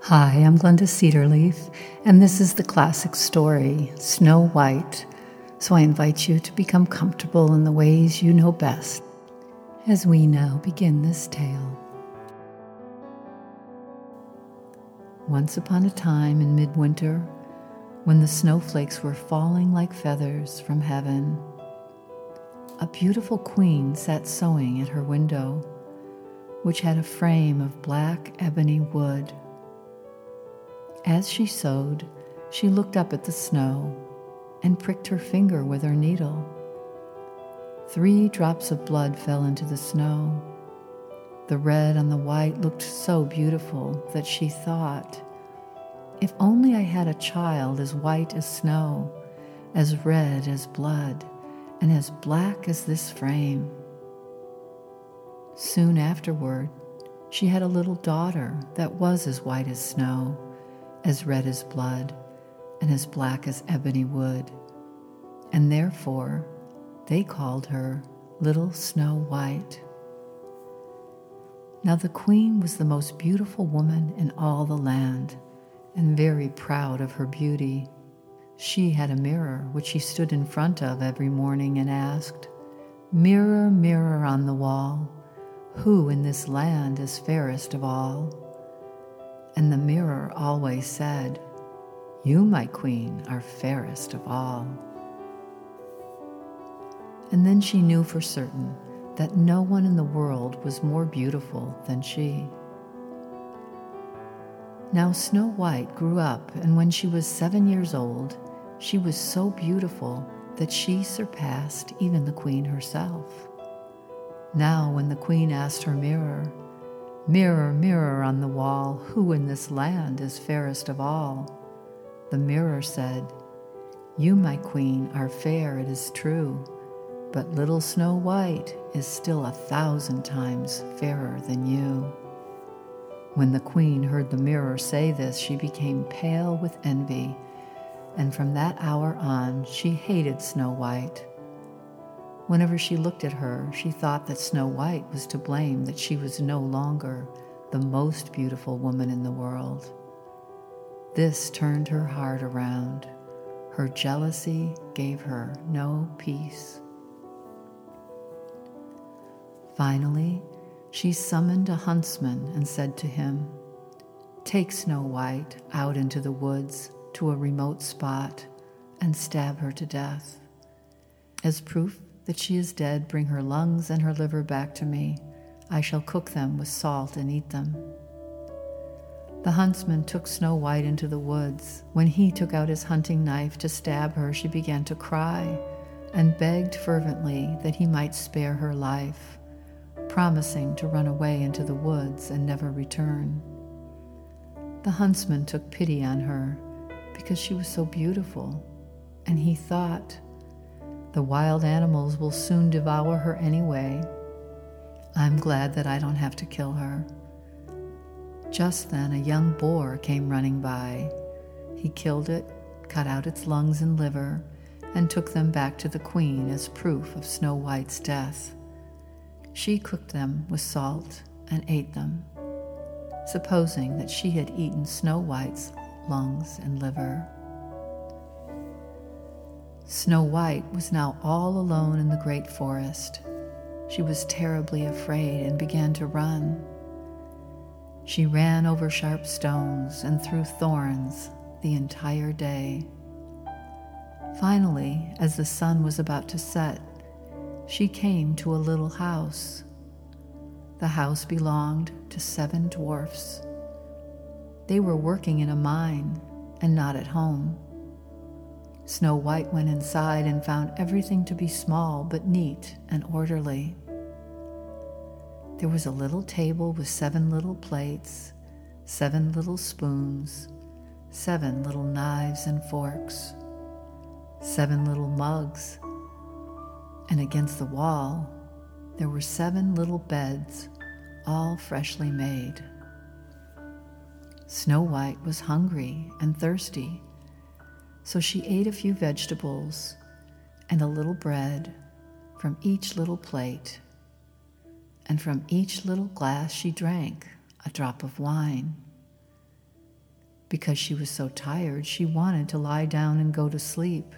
Hi, I'm Glenda Cedarleaf, and this is the classic story, Snow White. So I invite you to become comfortable in the ways you know best as we now begin this tale. Once upon a time in midwinter, when the snowflakes were falling like feathers from heaven, a beautiful queen sat sewing at her window, which had a frame of black ebony wood. As she sewed, she looked up at the snow and pricked her finger with her needle. 3 drops of blood fell into the snow. The red on the white looked so beautiful that she thought, if only I had a child as white as snow, as red as blood, and as black as this frame. Soon afterward, she had a little daughter that was as white as snow, as red as blood, and as black as ebony wood, and therefore they called her Little Snow White. Now the queen was the most beautiful woman in all the land, and very proud of her beauty. She had a mirror which she stood in front of every morning and asked, "Mirror, mirror on the wall, who in this land is fairest of all?" And the mirror always said, "You, my queen, are fairest of all." And then she knew for certain that no one in the world was more beautiful than she. Now Snow White grew up, and when she was 7 years old, she was so beautiful that she surpassed even the queen herself. Now when the queen asked her mirror, "Mirror, mirror on the wall, who in this land is fairest of all?" the mirror said, "You, my queen, are fair, it is true, but little Snow White is still 1,000 times fairer than you." When the queen heard the mirror say this, she became pale with envy, and from that hour on she hated Snow White. Whenever she looked at her, she thought that Snow White was to blame that she was no longer the most beautiful woman in the world. This turned her heart around. Her jealousy gave her no peace. Finally, she summoned a huntsman and said to him, "Take Snow White out into the woods to a remote spot and stab her to death. As proof that she is dead, bring her lungs and her liver back to me. I shall cook them with salt and eat them." The huntsman took Snow White into the woods. When he took out his hunting knife to stab her, she began to cry and begged fervently that he might spare her life, promising to run away into the woods and never return. The huntsman took pity on her because she was so beautiful, and he thought, the wild animals will soon devour her anyway. I'm glad that I don't have to kill her. Just then a young boar came running by. He killed it, cut out its lungs and liver, and took them back to the queen as proof of Snow White's death. She cooked them with salt and ate them, supposing that she had eaten Snow White's lungs and liver. Snow White was now all alone in the great forest. She was terribly afraid and began to run. She ran over sharp stones and through thorns the entire day. Finally, as the sun was about to set, she came to a little house. The house belonged to 7 dwarfs. They were working in a mine and not at home. Snow White went inside and found everything to be small but neat and orderly. There was a little table with 7 little plates, 7 little spoons, 7 little knives and forks, 7 little mugs, and against the wall there were 7 little beds, all freshly made. Snow White was hungry and thirsty, so she ate a few vegetables and a little bread from each little plate, and from each little glass she drank a drop of wine. Because she was so tired, she wanted to lie down and go to sleep.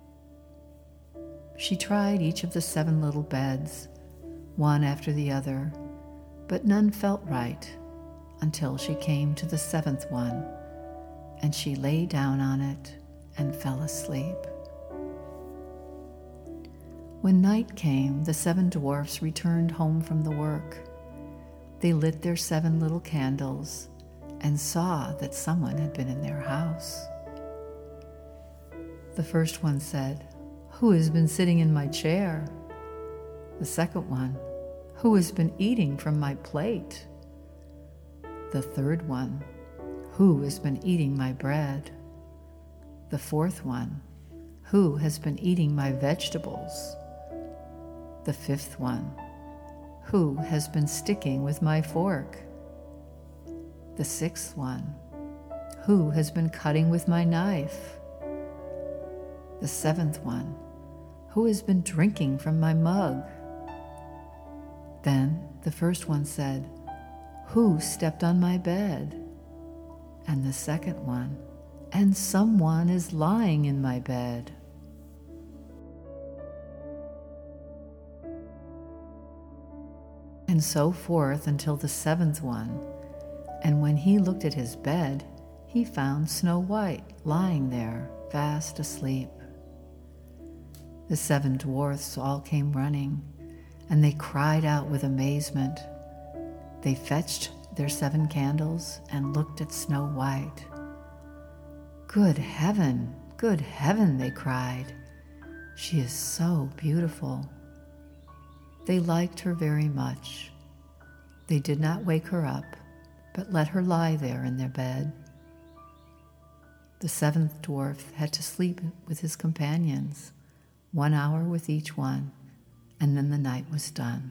She tried each of the 7 little beds, one after the other, but none felt right until she came to the 7th one, and she lay down on it and fell asleep. When night came, the 7 dwarfs returned home from the work. They lit their 7 little candles and saw that someone had been in their house. The first one said, "Who has been sitting in my chair?" The second one, "Who has been eating from my plate?" The third one, "Who has been eating my bread?" The fourth one, "Who has been eating my vegetables?" The fifth one, "Who has been sticking with my fork?" The sixth one, "Who has been cutting with my knife?" The seventh one, "Who has been drinking from my mug?" Then the first one said, "Who stepped on my bed?" And the second one, "And someone is lying in my bed." And so forth until the 7th one. And when he looked at his bed, he found Snow White lying there, fast asleep. The 7 dwarfs all came running, and they cried out with amazement. They fetched their 7 candles and looked at Snow White. Good heaven, they cried. "She is so beautiful." They liked her very much. They did not wake her up, but let her lie there in their bed. The 7th dwarf had to sleep with his companions, 1 hour with each one, and then the night was done.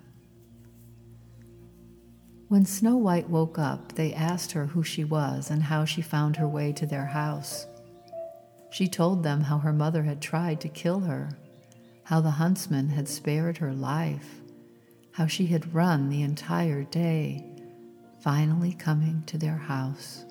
When Snow White woke up, they asked her who she was and how she found her way to their house. She told them how her mother had tried to kill her, how the huntsman had spared her life, how she had run the entire day, finally coming to their house.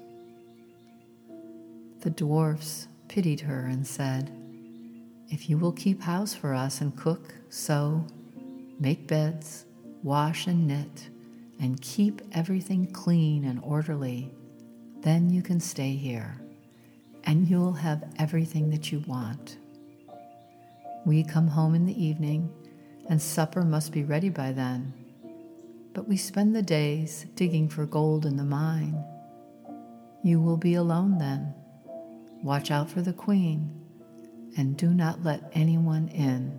The dwarfs pitied her and said, "If you will keep house for us and cook, sew, make beds, wash and knit, and keep everything clean and orderly, then you can stay here, and you'll have everything that you want. We come home in the evening, and supper must be ready by then. But we spend the days digging for gold in the mine. You will be alone then. Watch out for the queen, and do not let anyone in."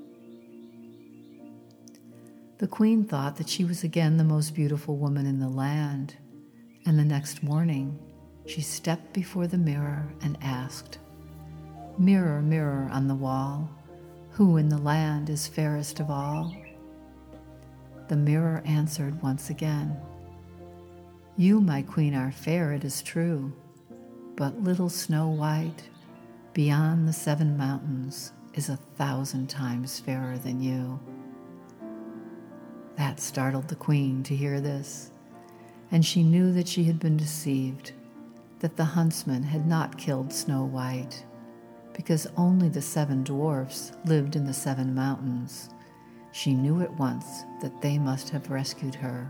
The queen thought that she was again the most beautiful woman in the land, and the next morning she stepped before the mirror and asked, "Mirror, mirror on the wall, who in the land is fairest of all?" The mirror answered once again, "You, my queen, are fair, it is true, but little Snow White, beyond the 7 mountains, is 1,000 times fairer than you." That startled the queen to hear this, and she knew that she had been deceived, that the huntsman had not killed Snow White, because only the 7 dwarfs lived in the 7 mountains. She knew at once that they must have rescued her.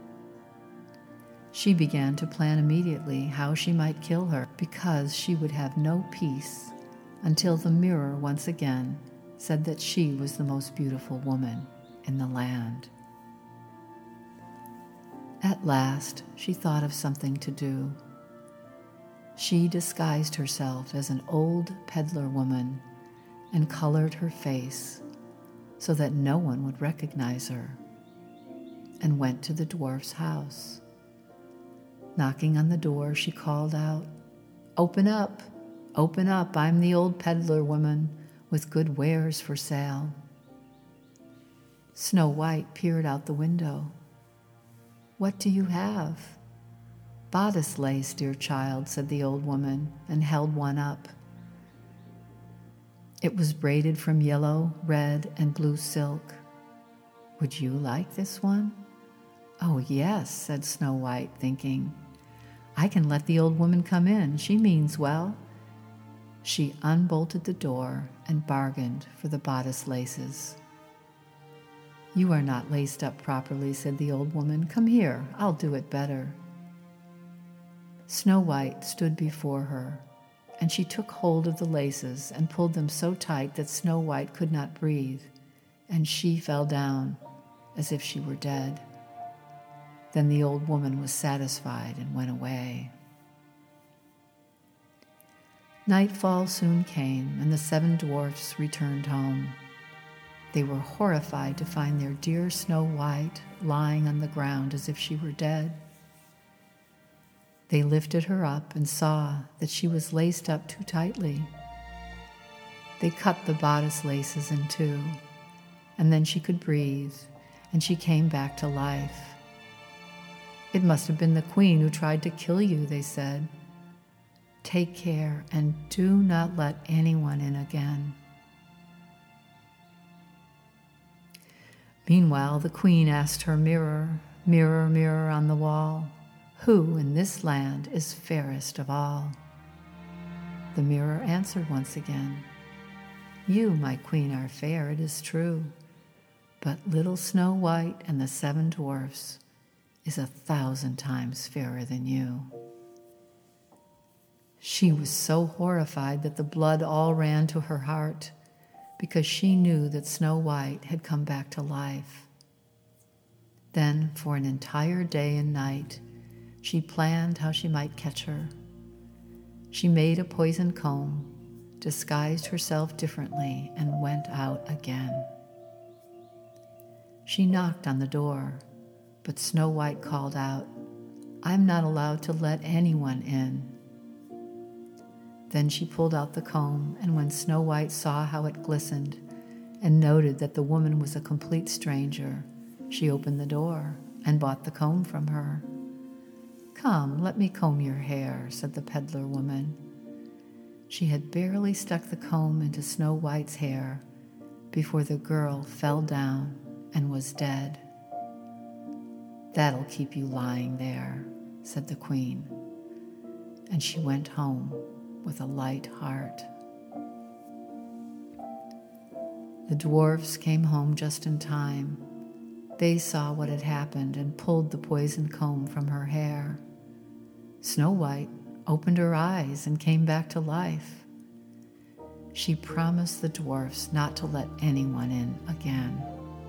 She began to plan immediately how she might kill her, because she would have no peace until the mirror once again said that she was the most beautiful woman in the land. At last, she thought of something to do. She disguised herself as an old peddler woman and colored her face so that no one would recognize her, and went to the dwarf's house. Knocking on the door, she called out, open up, I'm the old peddler woman with good wares for sale." Snow White peered out the window. "What do you have?" "Bodice lace, dear child," said the old woman, and held one up. It was braided from yellow, red, and blue silk. "Would you like this one?" "Oh, yes," said Snow White, thinking, I can let the old woman come in. She means well." She unbolted the door and bargained for the bodice laces. "You are not laced up properly," said the old woman. "Come here, I'll do it better." Snow White stood before her, and she took hold of the laces and pulled them so tight that Snow White could not breathe, and she fell down as if she were dead. Then the old woman was satisfied and went away. Nightfall soon came, and the 7 dwarfs returned home. They were horrified to find their dear Snow White lying on the ground as if she were dead. They lifted her up and saw that she was laced up too tightly. They cut the bodice laces in two, and then she could breathe, and she came back to life. "It must have been the queen who tried to kill you," they said. "Take care and do not let anyone in again." Meanwhile, the queen asked her mirror, "Mirror, mirror on the wall, who in this land is fairest of all?" The mirror answered once again, "You, my queen, are fair, it is true, but little Snow White and the 7 dwarfs is 1,000 times fairer than you." She was so horrified that the blood all ran to her heart, because she knew that Snow White had come back to life. Then, for an entire day and night, she planned how she might catch her. She made a poisoned comb, disguised herself differently, and went out again. She knocked on the door, but Snow White called out, "I'm not allowed to let anyone in." Then she pulled out the comb, and when Snow White saw how it glistened and noted that the woman was a complete stranger, she opened the door and bought the comb from her. "Come, let me comb your hair," said the peddler woman. She had barely stuck the comb into Snow White's hair before the girl fell down and was dead. "That'll keep you lying there," said the queen, and she went home with a light heart. The dwarfs came home just in time. They saw what had happened and pulled the poisoned comb from her hair. Snow White opened her eyes and came back to life. She promised the dwarfs not to let anyone in again.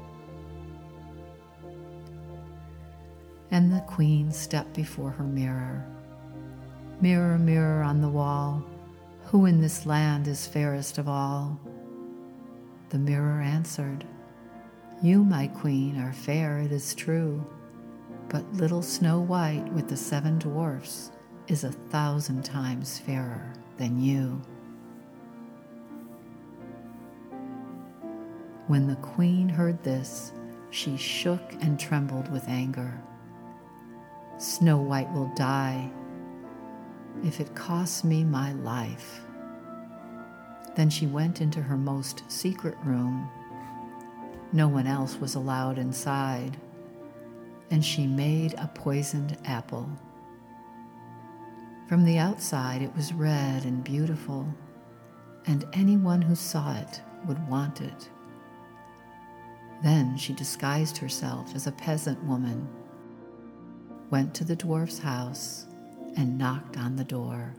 And the queen stepped before her mirror. "Mirror, mirror on the wall, who in this land is fairest of all?" The mirror answered, "You, my queen, are fair, it is true, but little Snow White with the 7 dwarfs is 1,000 times fairer than you." When the queen heard this, she shook and trembled with anger. "Snow White will die if it costs me my life." Then she went into her most secret room. No one else was allowed inside, and she made a poisoned apple. From the outside it was red and beautiful, and anyone who saw it would want it. Then she disguised herself as a peasant woman, went to the dwarf's house, and knocked on the door.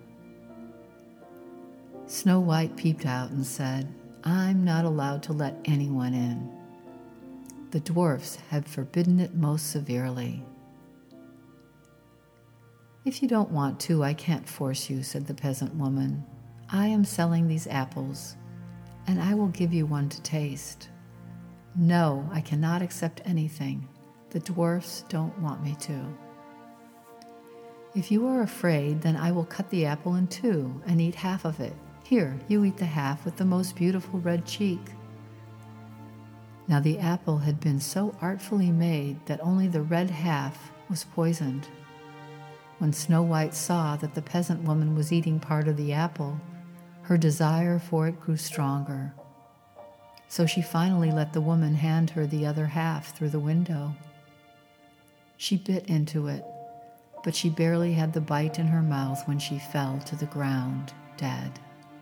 Snow White peeped out and said, "I'm not allowed to let anyone in. The dwarfs have forbidden it most severely." "If you don't want to, I can't force you," said the peasant woman. "I am selling these apples, and I will give you one to taste." "No, I cannot accept anything. The dwarfs don't want me to." "If you are afraid, then I will cut the apple in two and eat half of it. Here, you eat the half with the most beautiful red cheek." Now the apple had been so artfully made that only the red half was poisoned. When Snow White saw that the peasant woman was eating part of the apple, her desire for it grew stronger. So she finally let the woman hand her the other half through the window. She bit into it, but she barely had the bite in her mouth when she fell to the ground, dead.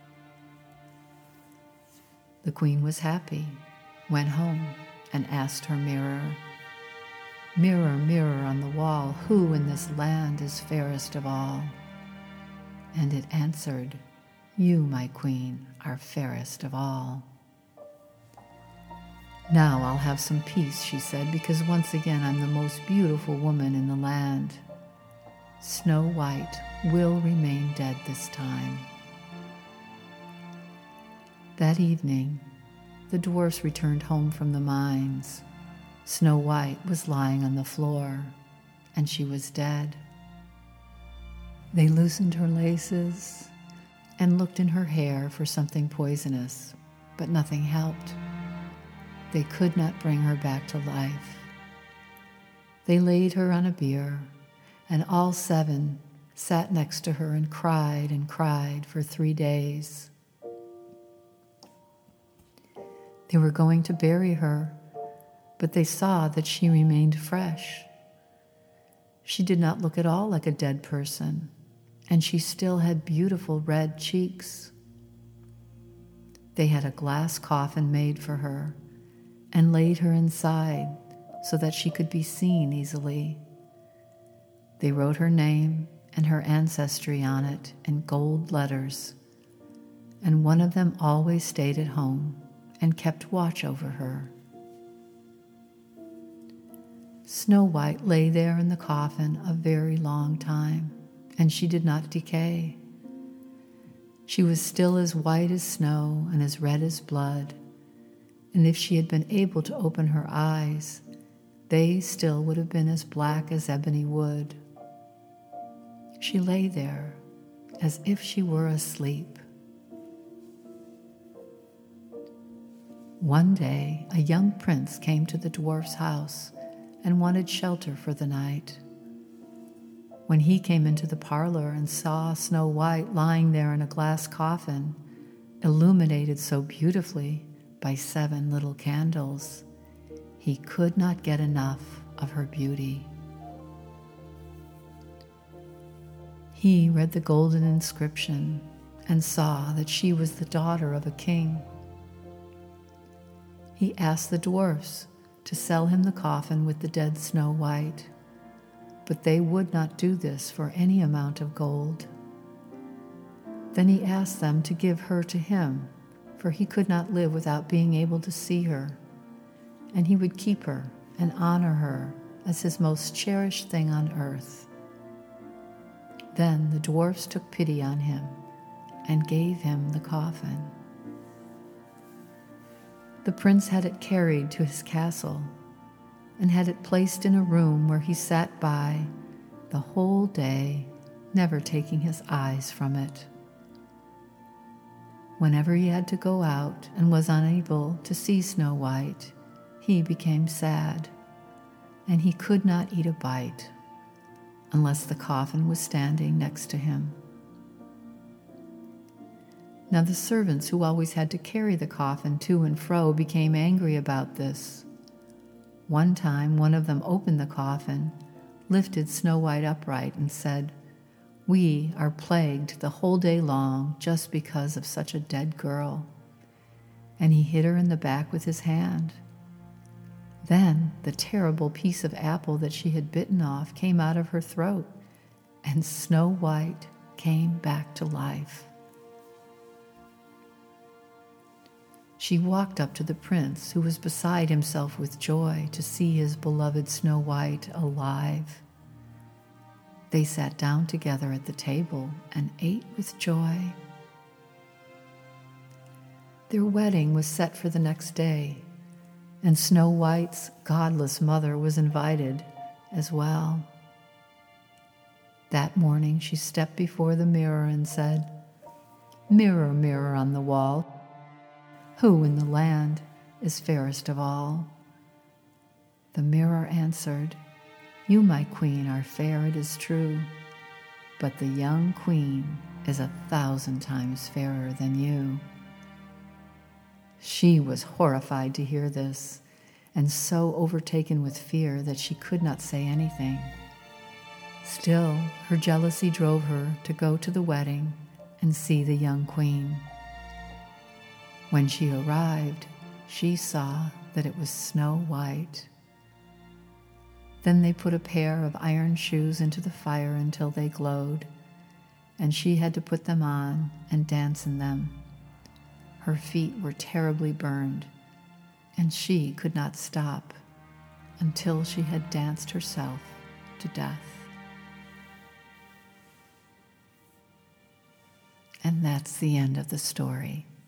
The queen was happy, went home, and asked her mirror, "Mirror, mirror on the wall, who in this land is fairest of all?" And it answered, "You, my queen, are fairest of all." "Now I'll have some peace," she said, "because once again I'm the most beautiful woman in the land. Snow White will remain dead this time." That evening, the dwarfs returned home from the mines. Snow White was lying on the floor, and she was dead. They loosened her laces and looked in her hair for something poisonous, but nothing helped. They could not bring her back to life. They laid her on a bier, and all 7 sat next to her and cried for 3 days. They were going to bury her, but they saw that she remained fresh. She did not look at all like a dead person, and she still had beautiful red cheeks. They had a glass coffin made for her and laid her inside so that she could be seen easily. They wrote her name and her ancestry on it in gold letters, and one of them always stayed at home and kept watch over her. Snow White lay there in the coffin a very long time, and she did not decay. She was still as white as snow and as red as blood, and if she had been able to open her eyes, they still would have been as black as ebony wood. She lay there as if she were asleep. One day, a young prince came to the dwarf's house and wanted shelter for the night. When he came into the parlor and saw Snow White lying there in a glass coffin, illuminated so beautifully by 7 little candles, he could not get enough of her beauty. He read the golden inscription and saw that she was the daughter of a king. He asked the dwarfs to sell him the coffin with the dead Snow White, but they would not do this for any amount of gold. Then he asked them to give her to him, for he could not live without being able to see her, and he would keep her and honor her as his most cherished thing on earth. Then the dwarfs took pity on him and gave him the coffin. The prince had it carried to his castle and had it placed in a room where he sat by the whole day, never taking his eyes from it. Whenever he had to go out and was unable to see Snow White, he became sad, and he could not eat a bite unless the coffin was standing next to him. Now the servants who always had to carry the coffin to and fro became angry about this. One time, one of them opened the coffin, lifted Snow White upright, and said, "We are plagued the whole day long just because of such a dead girl." And he hit her in the back with his hand. Then the terrible piece of apple that she had bitten off came out of her throat, and Snow White came back to life. She walked up to the prince, who was beside himself with joy to see his beloved Snow White alive. They sat down together at the table and ate with joy. Their wedding was set for the next day, and Snow White's godless mother was invited as well. That morning she stepped before the mirror and said, "Mirror, mirror on the wall, who in the land is fairest of all?" The mirror answered, "You, my queen, are fair, it is true, but the young queen is 1,000 times fairer than you." She was horrified to hear this, and so overtaken with fear that she could not say anything. Still, her jealousy drove her to go to the wedding and see the young queen. When she arrived, she saw that it was Snow White. Then they put a pair of iron shoes into the fire until they glowed, and she had to put them on and dance in them. Her feet were terribly burned, and she could not stop until she had danced herself to death. And that's the end of the story.